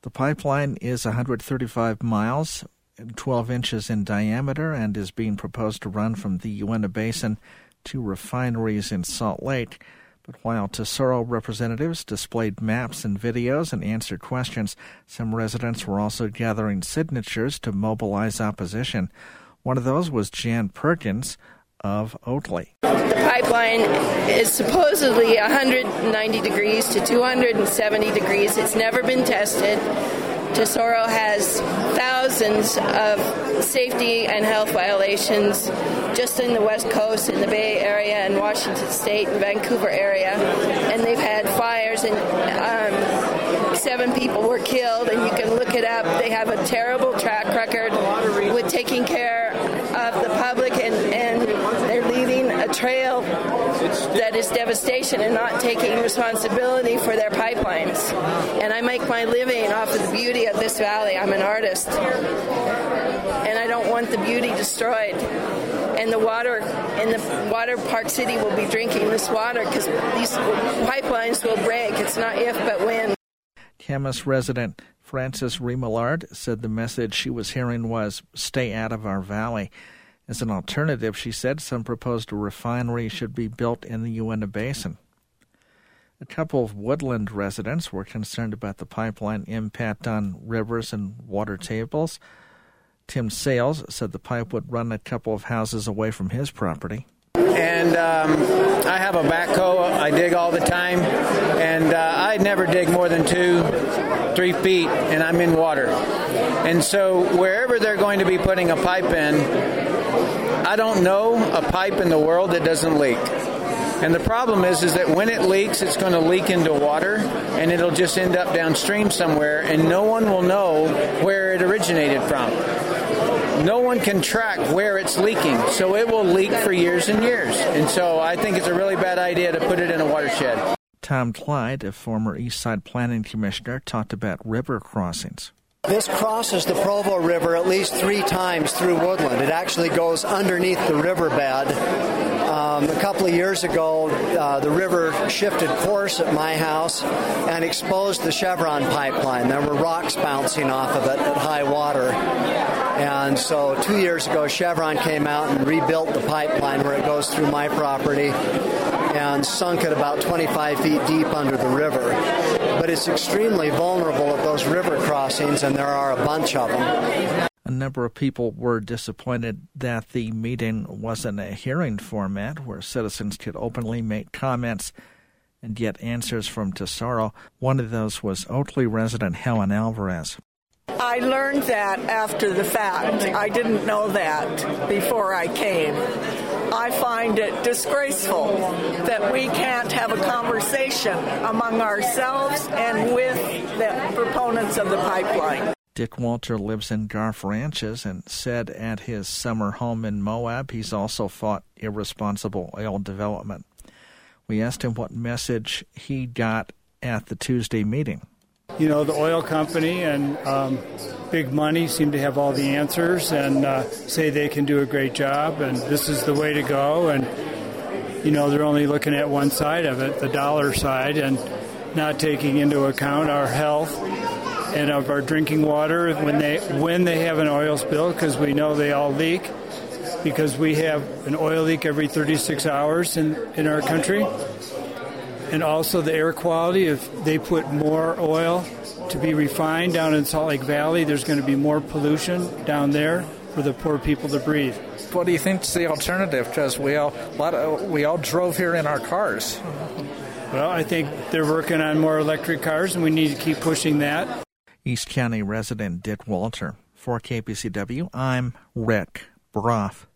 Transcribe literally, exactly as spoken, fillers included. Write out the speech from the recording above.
The pipeline is one hundred thirty-five miles, twelve inches in diameter, and is being proposed to run from the Uinta Basin to refineries in Salt Lake. But while Tesoro representatives displayed maps and videos and answered questions, some residents were also gathering signatures to mobilize opposition. One of those was Jan Perkins of Oatley. The pipeline is supposedly one hundred ninety degrees to two hundred seventy degrees. It's never been tested. Tesoro has thousands of safety and health violations just in the West Coast, in the Bay Area, and Washington State and Vancouver area. And they've had fires, and um, seven people were killed, and you can look it up. They have a terrible track record with taking care of the public, and, and they're leaving a trail that is devastation and not taking responsibility for their pipelines. And I make my living off of the beauty of this valley. I'm an artist, and I don't want the beauty destroyed. And the water, and the water, Park City will be drinking this water because these pipelines will break. It's not if, but when. Camas resident Frances Remillard said the message she was hearing was, stay out of our valley. As an alternative, she said some proposed a refinery should be built in the Uinta Basin. A couple of Woodland residents were concerned about the pipeline impact on rivers and water tables. Tim Sales said the pipe would run a couple of houses away from his property. And um, I have a backhoe. I dig all the time. And uh, I never dig more than two, three feet, and I'm in water. And so wherever they're going to be putting a pipe in, I don't know a pipe in the world that doesn't leak. And the problem is, is that when it leaks, it's going to leak into water, and it'll just end up downstream somewhere, and no one will know where it originated from. No one can track where it's leaking, so it will leak for years and years. And so I think it's a really bad idea to put it in a watershed. Tom Clyde, a former Eastside Planning Commissioner, talked about river crossings. This crosses the Provo River at least three times through Woodland. It actually goes underneath the riverbed. Um, a couple of years ago, uh, the river shifted course at my house and exposed the Chevron pipeline. There were rocks bouncing off of it at high water. And so two years ago, Chevron came out and rebuilt the pipeline where it goes through my property and sunk it about twenty-five feet deep under the river. But it's extremely vulnerable at those river crossings, and there are a bunch of them. A number of people were disappointed that the meeting wasn't a hearing format where citizens could openly make comments and get answers from Tesoro. One of those was Oatley resident Helen Alvarez. I learned that after the fact. I didn't know that before I came. I find it disgraceful that we can't have a conversation among ourselves and with the proponents of the pipeline. Dick Walter lives in Garf Ranches and said at his summer home in Moab he's also fought irresponsible oil development. We asked him what message he got at the Tuesday meeting. You know, the oil company and um, big money seem to have all the answers and uh, say they can do a great job and this is the way to go. And, you know, they're only looking at one side of it, the dollar side, and not taking into account our health and of our drinking water when they when they have an oil spill, because we know they all leak, because we have an oil leak every thirty-six hours in, in our country. And also the air quality, if they put more oil to be refined down in Salt Lake Valley, there's going to be more pollution down there for the poor people to breathe. What do you think is the alternative? Because we all, a lot of, we all drove here in our cars. Well, I think they're working on more electric cars, and we need to keep pushing that. East County resident Dick Walter. For K P C W, I'm Rick Broff.